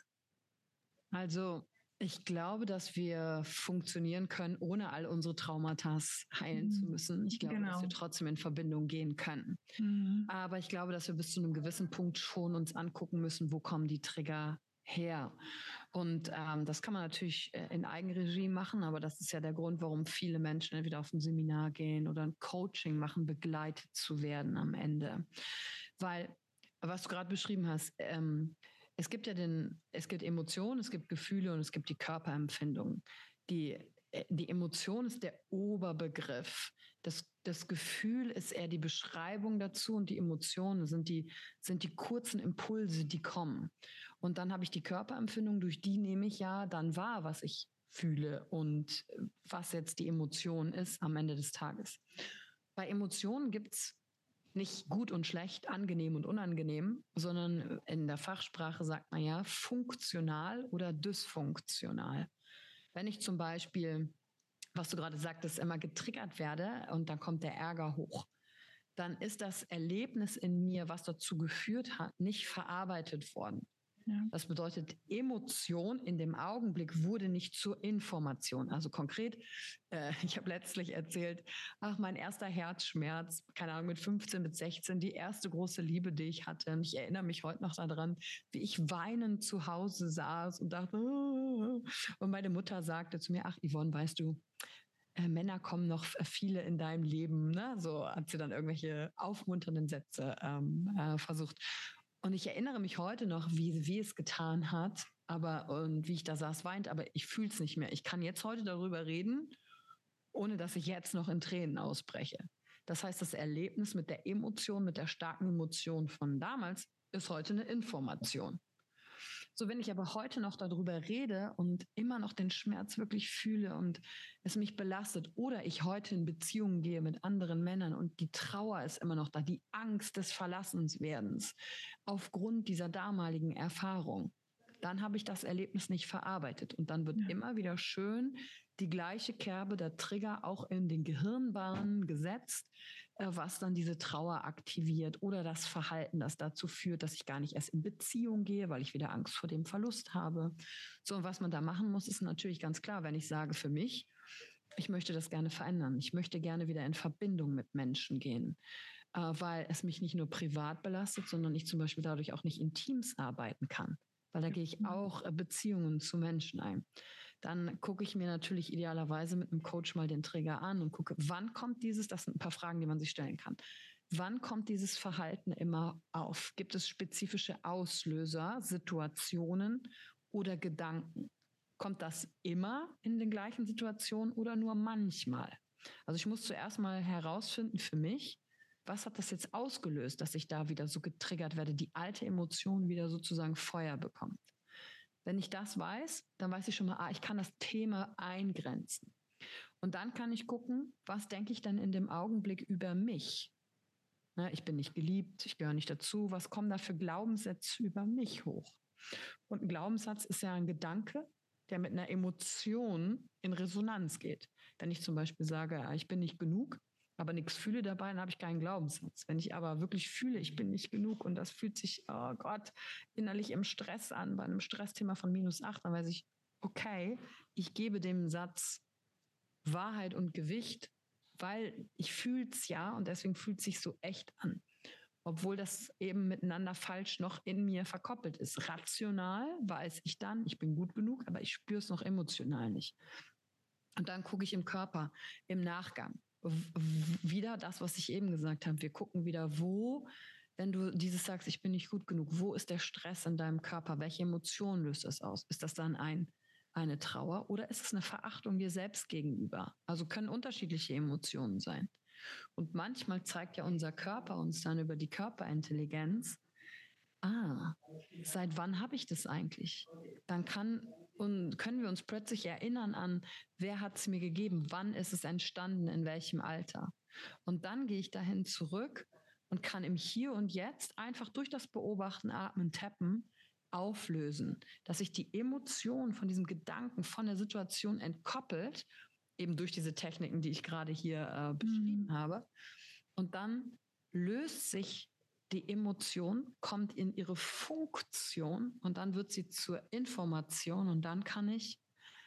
Also ich glaube, dass wir funktionieren können, ohne all unsere Traumata heilen zu müssen. Ich glaube, dass wir trotzdem in Verbindung gehen können. Aber ich glaube, dass wir bis zu einem gewissen Punkt schon uns angucken müssen, wo kommen die Trigger her. Und das kann man natürlich in Eigenregie machen, aber das ist ja der Grund, warum viele Menschen entweder auf ein Seminar gehen oder ein Coaching machen, begleitet zu werden am Ende. Weil, was du gerade beschrieben hast, es gibt Emotionen, es gibt Gefühle und es gibt die Körperempfindung. Die Emotion ist der Oberbegriff. Das Gefühl ist eher die Beschreibung dazu und die Emotionen sind die kurzen Impulse, die kommen. Und dann habe ich die Körperempfindung, durch die nehme ich ja dann wahr, was ich fühle und was jetzt die Emotion ist am Ende des Tages. Bei Emotionen gibt es nicht gut und schlecht, angenehm und unangenehm, sondern in der Fachsprache sagt man ja funktional oder dysfunktional. Wenn ich zum Beispiel, was du gerade sagtest, immer getriggert werde und dann kommt der Ärger hoch, dann ist das Erlebnis in mir, was dazu geführt hat, nicht verarbeitet worden. Ja. Das bedeutet, Emotion in dem Augenblick wurde nicht zur Information. Also konkret, ich habe letztlich erzählt, mein erster Herzschmerz, keine Ahnung, mit 15, mit 16, die erste große Liebe, die ich hatte. Und ich erinnere mich heute noch daran, wie ich weinend zu Hause saß und dachte, und meine Mutter sagte zu mir, ach Yvonne, weißt du, Männer kommen noch viele in deinem Leben, ne? So hat sie dann irgendwelche aufmunternden Sätze versucht. Und ich erinnere mich heute noch, wie es getan hat, und wie ich da saß, weint, aber ich fühle es nicht mehr. Ich kann jetzt heute darüber reden, ohne dass ich jetzt noch in Tränen ausbreche. Das heißt, das Erlebnis mit der Emotion, mit der starken Emotion von damals, ist heute eine Information. So, wenn ich aber heute noch darüber rede und immer noch den Schmerz wirklich fühle und es mich belastet oder ich heute in Beziehungen gehe mit anderen Männern und die Trauer ist immer noch da, die Angst des Verlassenswerdens aufgrund dieser damaligen Erfahrung, dann habe ich das Erlebnis nicht verarbeitet und dann wird immer wieder schön die gleiche Kerbe, der Trigger auch in den Gehirnbahnen gesetzt, was dann diese Trauer aktiviert oder das Verhalten, das dazu führt, dass ich gar nicht erst in Beziehung gehe, weil ich wieder Angst vor dem Verlust habe. So, und was man da machen muss, ist natürlich ganz klar, wenn ich sage für mich, ich möchte das gerne verändern. Ich möchte gerne wieder in Verbindung mit Menschen gehen, weil es mich nicht nur privat belastet, sondern ich zum Beispiel dadurch auch nicht in Teams arbeiten kann, weil da gehe ich auch Beziehungen zu Menschen ein. Dann gucke ich mir natürlich idealerweise mit einem Coach mal den Trigger an und gucke, wann kommt dieses, das sind ein paar Fragen, die man sich stellen kann. Wann kommt dieses Verhalten immer auf? Gibt es spezifische Auslöser, Situationen oder Gedanken? Kommt das immer in den gleichen Situationen oder nur manchmal? Also ich muss zuerst mal herausfinden für mich, was hat das jetzt ausgelöst, dass ich da wieder so getriggert werde, die alte Emotion wieder sozusagen Feuer bekommt. Wenn ich das weiß, dann weiß ich schon mal, ich kann das Thema eingrenzen. Und dann kann ich gucken, was denke ich dann in dem Augenblick über mich? Ich bin nicht geliebt, ich gehöre nicht dazu. Was kommen da für Glaubenssätze über mich hoch? Und ein Glaubenssatz ist ja ein Gedanke, der mit einer Emotion in Resonanz geht. Wenn ich zum Beispiel sage, ich bin nicht genug, aber nichts fühle dabei, dann habe ich keinen Glaubenssatz. Wenn ich aber wirklich fühle, ich bin nicht genug und das fühlt sich, oh Gott, innerlich im Stress an, bei einem Stressthema von -8, dann weiß ich, okay, ich gebe dem Satz Wahrheit und Gewicht, weil ich fühle es ja und deswegen fühlt es sich so echt an. Obwohl das eben miteinander falsch noch in mir verkoppelt ist. Rational weiß ich dann, ich bin gut genug, aber ich spüre es noch emotional nicht. Und dann gucke ich im Körper, im Nachgang. Wieder das, was ich eben gesagt habe. Wir gucken wieder, wo, wenn du dieses sagst, ich bin nicht gut genug, wo ist der Stress in deinem Körper? Welche Emotionen löst das aus? Ist das dann eine Trauer oder ist es eine Verachtung dir selbst gegenüber? Also können unterschiedliche Emotionen sein. Und manchmal zeigt ja unser Körper uns dann über die Körperintelligenz, seit wann habe ich das eigentlich? Dann können wir uns plötzlich erinnern an, wer hat es mir gegeben, wann ist es entstanden, in welchem Alter. Und dann gehe ich dahin zurück und kann im Hier und Jetzt einfach durch das Beobachten, Atmen, Tappen auflösen, dass sich die Emotion von diesem Gedanken, von der Situation entkoppelt, eben durch diese Techniken, die ich gerade hier beschrieben habe. Und dann löst sich die Emotion, kommt in ihre Funktion und dann wird sie zur Information und dann kann ich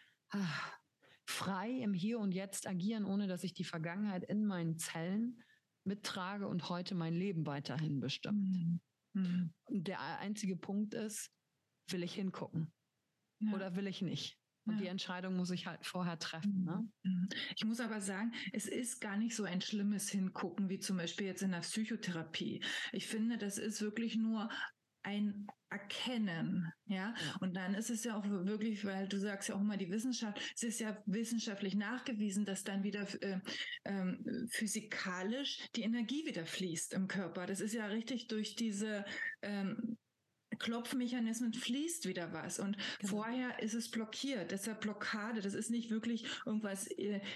frei im Hier und Jetzt agieren, ohne dass ich die Vergangenheit in meinen Zellen mittrage und heute mein Leben weiterhin bestimmt. Und der einzige Punkt ist, will ich hingucken oder will ich nicht? Und die Entscheidung muss ich halt vorher treffen. Ne? Ich muss aber sagen, es ist gar nicht so ein schlimmes Hingucken, wie zum Beispiel jetzt in der Psychotherapie. Ich finde, das ist wirklich nur ein Erkennen, ja. Und dann ist es ja auch wirklich, weil du sagst ja auch immer die Wissenschaft, es ist ja wissenschaftlich nachgewiesen, dass dann wieder physikalisch die Energie wieder fließt im Körper. Das ist ja richtig durch diese Klopfmechanismen fließt wieder was und vorher ist es blockiert. Deshalb Blockade, das ist nicht wirklich irgendwas,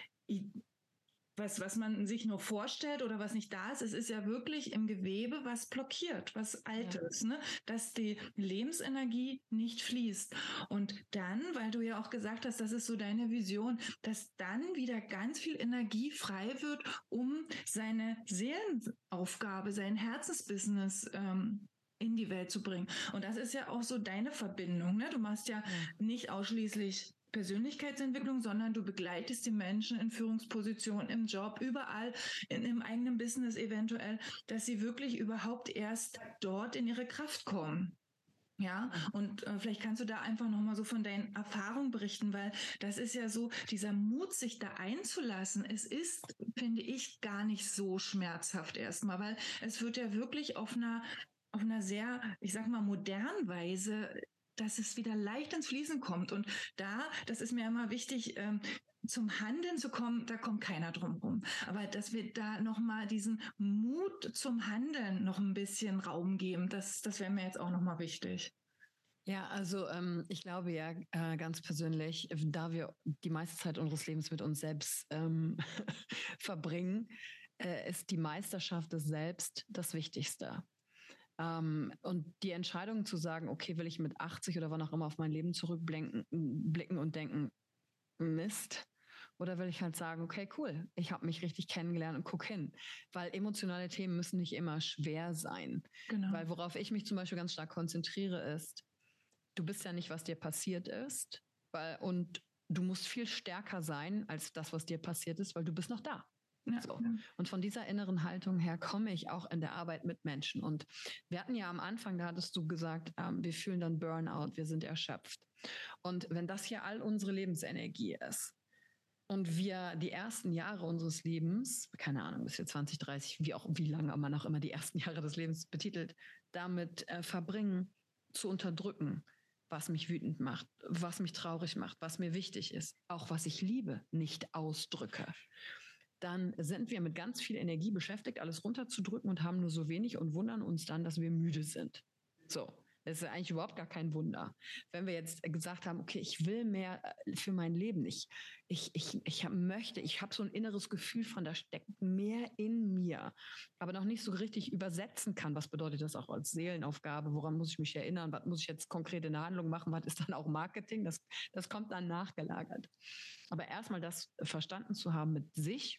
was man sich nur vorstellt oder was nicht da ist. Es ist ja wirklich im Gewebe was blockiert, was Altes, ne? Dass die Lebensenergie nicht fließt. Und dann, weil du ja auch gesagt hast, das ist so deine Vision, dass dann wieder ganz viel Energie frei wird, um seine Seelenaufgabe, sein Herzensbusiness in die Welt zu bringen. Und das ist ja auch so deine Verbindung. Ne? Du machst ja nicht ausschließlich Persönlichkeitsentwicklung, sondern du begleitest die Menschen in Führungspositionen, im Job, überall, im eigenen Business eventuell, dass sie wirklich überhaupt erst dort in ihre Kraft kommen. Ja, und vielleicht kannst du da einfach nochmal so von deinen Erfahrungen berichten, weil das ist ja so, dieser Mut, sich da einzulassen, es ist, finde ich, gar nicht so schmerzhaft erstmal, weil es wird ja wirklich auf einer sehr, ich sag mal, modernen Weise, dass es wieder leicht ins Fließen kommt. Und da, das ist mir immer wichtig, zum Handeln zu kommen, da kommt keiner drum rum. Aber dass wir da nochmal diesen Mut zum Handeln noch ein bisschen Raum geben, das wäre mir jetzt auch nochmal wichtig. Ja, also ich glaube ja ganz persönlich, da wir die meiste Zeit unseres Lebens mit uns selbst verbringen, ist die Meisterschaft des Selbst das Wichtigste. Und die Entscheidung zu sagen, okay, will ich mit 80 oder wann auch immer auf mein Leben zurückblicken und denken, Mist, oder will ich halt sagen, okay, cool, ich habe mich richtig kennengelernt und guck hin. Weil emotionale Themen müssen nicht immer schwer sein. Genau. Weil worauf ich mich zum Beispiel ganz stark konzentriere, ist, du bist ja nicht, was dir passiert ist. Und du musst viel stärker sein als das, was dir passiert ist, weil du bist noch da. Ja. So. Und von dieser inneren Haltung her komme ich auch in der Arbeit mit Menschen. Und wir hatten ja am Anfang, da hattest du gesagt, wir fühlen dann Burnout, wir sind erschöpft. Und wenn das hier all unsere Lebensenergie ist und wir die ersten Jahre unseres Lebens, keine Ahnung, bis wir 20, 30, wie lange man auch immer die ersten Jahre des Lebens betitelt, damit verbringen, zu unterdrücken, was mich wütend macht, was mich traurig macht, was mir wichtig ist, auch was ich liebe, nicht ausdrücke, dann sind wir mit ganz viel Energie beschäftigt, alles runterzudrücken und haben nur so wenig und wundern uns dann, dass wir müde sind. So. Das ist eigentlich überhaupt gar kein Wunder. Wenn wir jetzt gesagt haben, okay, ich will mehr für mein Leben. Ich habe so ein inneres Gefühl von, da steckt mehr in mir, aber noch nicht so richtig übersetzen kann. Was bedeutet das auch als Seelenaufgabe? Woran muss ich mich erinnern? Was muss ich jetzt konkret in der Handlung machen? Was ist dann auch Marketing? Das kommt dann nachgelagert. Aber erstmal das verstanden zu haben mit sich,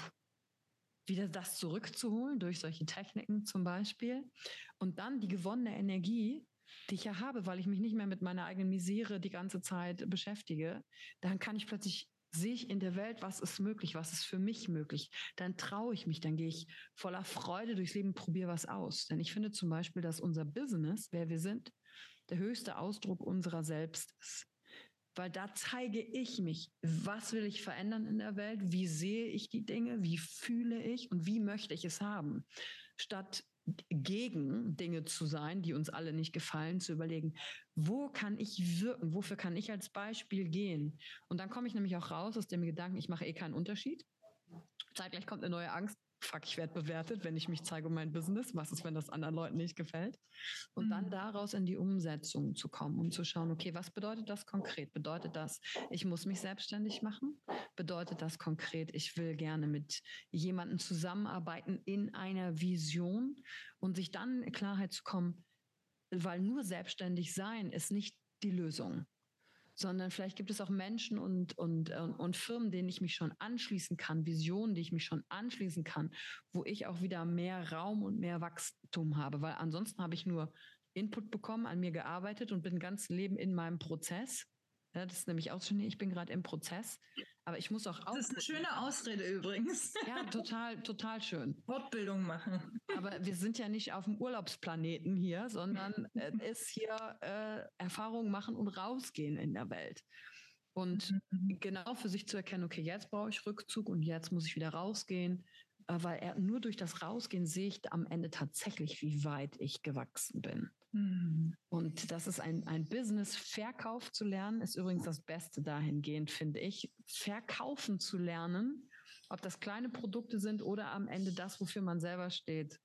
wieder das zurückzuholen durch solche Techniken zum Beispiel und dann die gewonnene Energie, die ich ja habe, weil ich mich nicht mehr mit meiner eigenen Misere die ganze Zeit beschäftige, dann kann ich plötzlich, sehe ich in der Welt, was ist möglich, was ist für mich möglich, dann traue ich mich, dann gehe ich voller Freude durchs Leben, probiere was aus. Denn ich finde zum Beispiel, dass unser Business, wer wir sind, der höchste Ausdruck unserer selbst ist. Weil da zeige ich mich, was will ich verändern in der Welt, wie sehe ich die Dinge, wie fühle ich und wie möchte ich es haben. Statt gegen Dinge zu sein, die uns alle nicht gefallen, zu überlegen, wo kann ich wirken, wofür kann ich als Beispiel gehen. Und dann komme ich nämlich auch raus aus dem Gedanken, ich mache eh keinen Unterschied. Zeitgleich kommt eine neue Angst, fuck, ich werde bewertet, wenn ich mich zeige um mein Business. Was ist, wenn das anderen Leuten nicht gefällt? Und dann daraus in die Umsetzung zu kommen und zu schauen, okay, was bedeutet das konkret? Bedeutet das, ich muss mich selbstständig machen? Bedeutet das konkret, ich will gerne mit jemandem zusammenarbeiten in einer Vision und sich dann in Klarheit zu kommen, weil nur selbstständig sein ist nicht die Lösung, sondern vielleicht gibt es auch Menschen und Firmen, denen ich mich schon anschließen kann, Visionen, die ich mich schon anschließen kann, wo ich auch wieder mehr Raum und mehr Wachstum habe, weil ansonsten habe ich nur Input bekommen, an mir gearbeitet und bin ganz Leben in meinem Prozess. Ja, das ist nämlich auch schon, ich bin gerade im Prozess, aber ich muss auch Das ist eine schöne Ausrede übrigens. Ja, total schön. Fortbildung machen. Aber wir sind ja nicht auf dem Urlaubsplaneten hier, sondern es ist hier Erfahrungen machen und rausgehen in der Welt. Und genau für sich zu erkennen, okay, jetzt brauche ich Rückzug und jetzt muss ich wieder rausgehen, weil nur durch das Rausgehen sehe ich am Ende tatsächlich, wie weit ich gewachsen bin. Und das ist ein Business. Verkauf zu lernen ist übrigens das Beste dahingehend, finde ich. Verkaufen zu lernen, ob das kleine Produkte sind oder am Ende das, wofür man selber steht.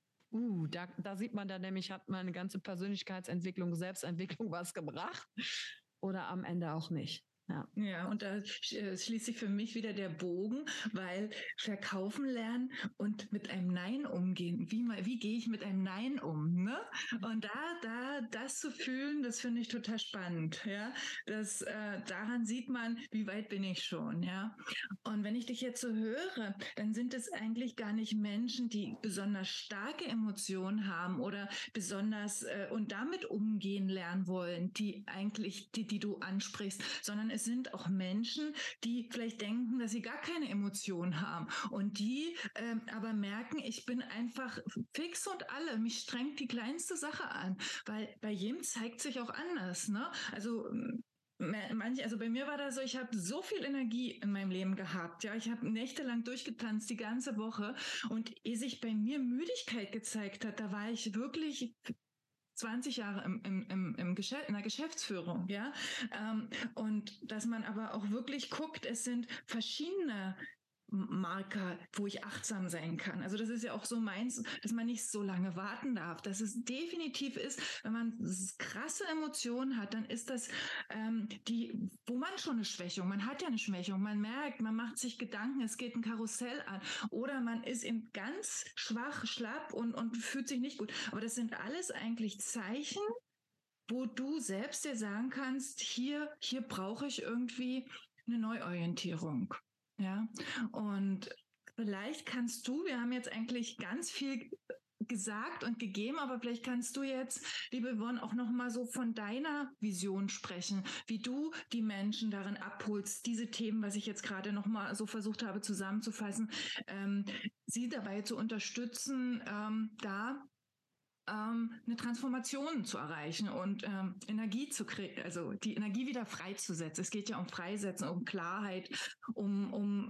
Da sieht man dann nämlich, hat meine ganze Persönlichkeitsentwicklung, Selbstentwicklung was gebracht oder am Ende auch nicht. Ja, und da schließt sich für mich wieder der Bogen, weil verkaufen lernen und mit einem Nein umgehen. Wie gehe ich mit einem Nein um? Ne? Und das zu fühlen, das finde ich total spannend. Ja, daran sieht man, wie weit bin ich schon. Ja, und wenn ich dich jetzt so höre, dann sind es eigentlich gar nicht Menschen, die besonders starke Emotionen haben oder besonders und damit umgehen lernen wollen, die du ansprichst, sondern es sind auch Menschen, die vielleicht denken, dass sie gar keine Emotionen haben und die aber merken, ich bin einfach fix und alle, mich strengt die kleinste Sache an, weil bei jedem zeigt sich auch anders, ne? Also also bei mir war das so, ich habe so viel Energie in meinem Leben gehabt, ja, ich habe nächtelang durchgetanzt die ganze Woche und ehe sich bei mir Müdigkeit gezeigt hat, da war ich wirklich 20 Jahre in der Geschäftsführung, ja. Und dass man aber auch wirklich guckt, es sind verschiedene Marker, wo ich achtsam sein kann. Also das ist ja auch so meins, dass man nicht so lange warten darf. Dass es definitiv ist, wenn man krasse Emotionen hat, dann ist das wo man schon eine Schwächung, man hat ja eine Schwächung, man merkt, man macht sich Gedanken, es geht ein Karussell an oder man ist eben ganz schwach, schlapp und fühlt sich nicht gut. Aber das sind alles eigentlich Zeichen, wo du selbst dir sagen kannst, hier brauche ich irgendwie eine Neuorientierung. Ja, und vielleicht kannst du, wir haben jetzt eigentlich ganz viel gesagt und gegeben, aber vielleicht kannst du jetzt, liebe Yvonne, auch nochmal so von deiner Vision sprechen, wie du die Menschen darin abholst, diese Themen, was ich jetzt gerade nochmal so versucht habe zusammenzufassen, sie dabei zu unterstützen, eine Transformation zu erreichen und Energie zu kriegen, also die Energie wieder freizusetzen. Es geht ja um Freisetzen, um Klarheit, um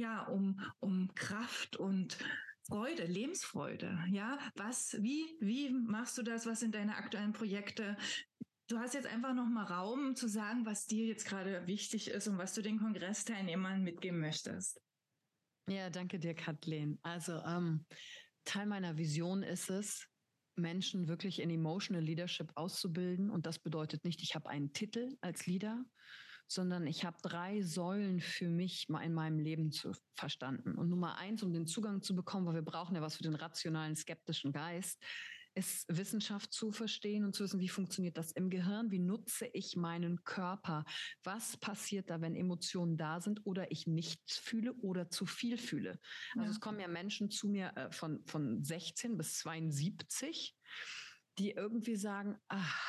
Kraft und Freude, Lebensfreude. Ja, wie machst du das? Was sind deine aktuellen Projekte? Du hast jetzt einfach noch mal Raum zu sagen, was dir jetzt gerade wichtig ist und was du den Kongressteilnehmern mitgeben möchtest. Ja, danke dir, Kathleen. Also Teil meiner Vision ist es, Menschen wirklich in Emotional Leadership auszubilden. Und das bedeutet nicht, ich habe einen Titel als Leader, sondern ich habe 3 Säulen für mich mal in meinem Leben verstanden. Und Nummer 1, um den Zugang zu bekommen, weil wir brauchen ja was für den rationalen, skeptischen Geist, ist Wissenschaft zu verstehen und zu wissen, wie funktioniert das im Gehirn, wie nutze ich meinen Körper, was passiert da, wenn Emotionen da sind oder ich nichts fühle oder zu viel fühle. Also es kommen ja Menschen zu mir von 16 bis 72, die irgendwie sagen,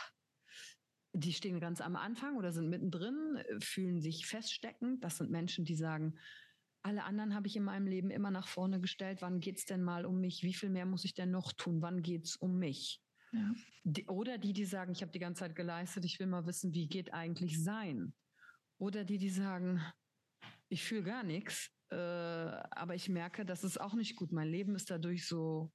die stehen ganz am Anfang oder sind mittendrin, fühlen sich feststeckend. Das sind Menschen, die sagen, alle anderen habe ich in meinem Leben immer nach vorne gestellt. Wann geht's denn mal um mich? Wie viel mehr muss ich denn noch tun? Wann geht's um mich? Ja. Oder die sagen, ich habe die ganze Zeit geleistet, ich will mal wissen, wie geht eigentlich sein? Oder die sagen, ich fühle gar nichts, aber ich merke, das ist auch nicht gut. Mein Leben ist dadurch so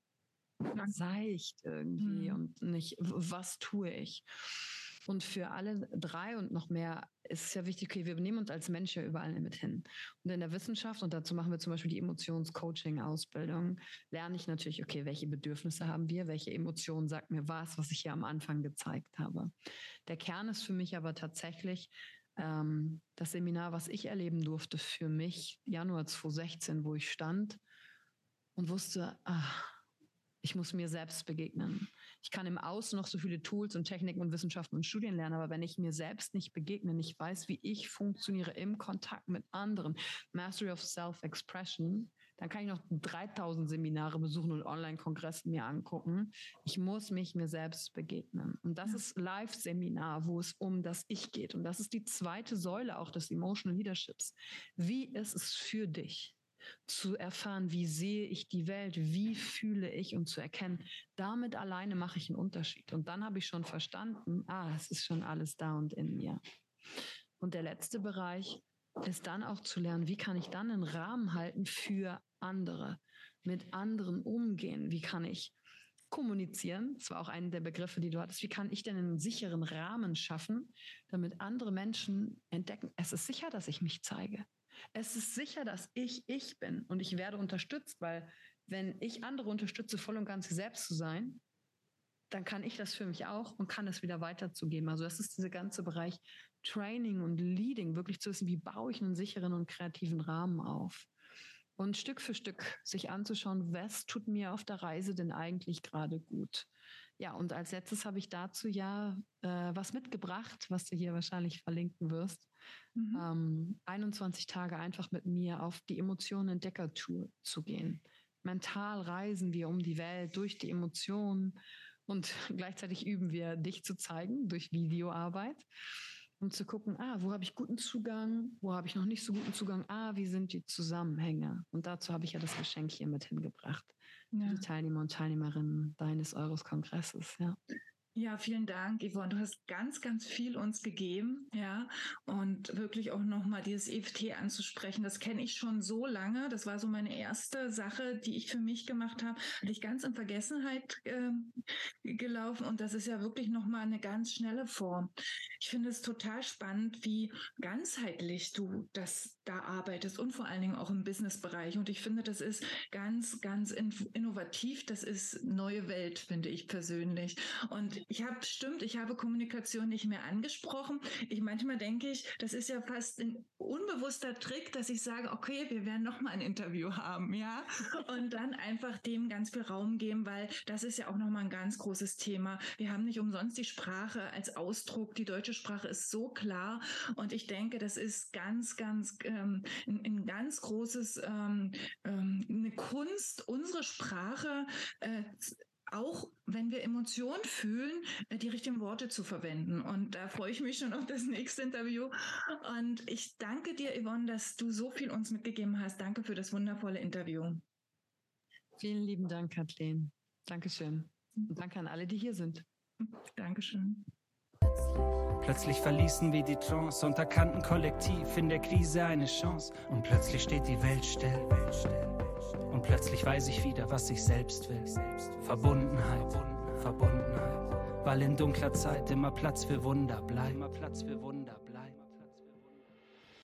seicht irgendwie und nicht, was tue ich? Und für alle 3 und noch mehr ist es ja wichtig, okay, wir nehmen uns als Mensch ja überall mit hin. Und in der Wissenschaft, und dazu machen wir zum Beispiel die Emotions-Coaching-Ausbildung, lerne ich natürlich, okay, welche Bedürfnisse haben wir, welche Emotionen sagt mir was ich hier am Anfang gezeigt habe. Der Kern ist für mich aber tatsächlich das Seminar, was ich erleben durfte für mich, Januar 2016, wo ich stand und wusste, ich muss mir selbst begegnen. Ich kann im Außen noch so viele Tools und Techniken und Wissenschaften und Studien lernen, aber wenn ich mir selbst nicht begegne, nicht weiß, wie ich funktioniere im Kontakt mit anderen, Mastery of Self-Expression, dann kann ich noch 3000 Seminare besuchen und Online-Kongresse mir angucken. Ich muss mir selbst begegnen. Und das ist Live-Seminar, wo es um das Ich geht. Und das ist die 2. Säule auch des Emotional Leaderships. Wie ist es für dich? Zu erfahren, wie sehe ich die Welt, wie fühle ich und zu erkennen, damit alleine mache ich einen Unterschied. Und dann habe ich schon verstanden, es ist schon alles da und in mir. Und der letzte Bereich ist dann auch zu lernen, wie kann ich dann einen Rahmen halten für andere, mit anderen umgehen, wie kann ich kommunizieren, das war auch einer der Begriffe, die du hattest, wie kann ich denn einen sicheren Rahmen schaffen, damit andere Menschen entdecken, es ist sicher, dass ich mich zeige. Es ist sicher, dass ich bin und ich werde unterstützt, weil wenn ich andere unterstütze, voll und ganz selbst zu sein, dann kann ich das für mich auch und kann es wieder weiterzugeben. Also das ist dieser ganze Bereich Training und Leading, wirklich zu wissen, wie baue ich einen sicheren und kreativen Rahmen auf. Und Stück für Stück sich anzuschauen, was tut mir auf der Reise denn eigentlich gerade gut. Ja, und als letztes habe ich dazu was mitgebracht, was du hier wahrscheinlich verlinken wirst. 21 Tage einfach mit mir auf die Emotionen-Entdecker-Tour zu gehen. Mental reisen wir um die Welt durch die Emotionen und gleichzeitig üben wir, dich zu zeigen durch Videoarbeit. um zu gucken, wo habe ich guten Zugang, wo habe ich noch nicht so guten Zugang, wie sind die Zusammenhänge? Und dazu habe ich ja das Geschenk hier mit hingebracht. Ja. Die Teilnehmer und Teilnehmerinnen eures Kongresses, ja. Ja, vielen Dank, Yvonne. Du hast ganz, ganz viel uns gegeben, ja. Und wirklich auch nochmal dieses EFT anzusprechen. Das kenne ich schon so lange. Das war so meine erste Sache, die ich für mich gemacht habe. Hatte ich ganz in Vergessenheit gelaufen. Und das ist ja wirklich nochmal eine ganz schnelle Form. Ich finde es total spannend, wie ganzheitlich du das da arbeitest und vor allen Dingen auch im Businessbereich. Und ich finde, das ist ganz, ganz innovativ. Das ist neue Welt, finde ich persönlich. Und ich habe Kommunikation nicht mehr angesprochen. Manchmal denke ich, das ist ja fast ein unbewusster Trick, dass ich sage, okay, wir werden noch mal ein Interview haben, ja, und dann einfach dem ganz viel Raum geben, weil das ist ja auch noch mal ein ganz großes Thema. Wir haben nicht umsonst die Sprache als Ausdruck. Die deutsche Sprache ist so klar und ich denke, das ist ganz, ganz ein ganz großes eine Kunst, unsere Sprache auch wenn wir Emotionen fühlen, die richtigen Worte zu verwenden. Und da freue ich mich schon auf das nächste Interview. Und ich danke dir, Yvonne, dass du so viel uns mitgegeben hast. Danke für das wundervolle Interview. Vielen lieben Dank, Kathleen. Dankeschön. Und danke an alle, die hier sind. Dankeschön. Plötzlich verließen wir die Trance und erkannten kollektiv in der Krise eine Chance. Und plötzlich steht die Welt still. Und plötzlich weiß ich wieder, was ich selbst will. Verbundenheit. Weil in dunkler Zeit immer Platz für Wunder bleibt.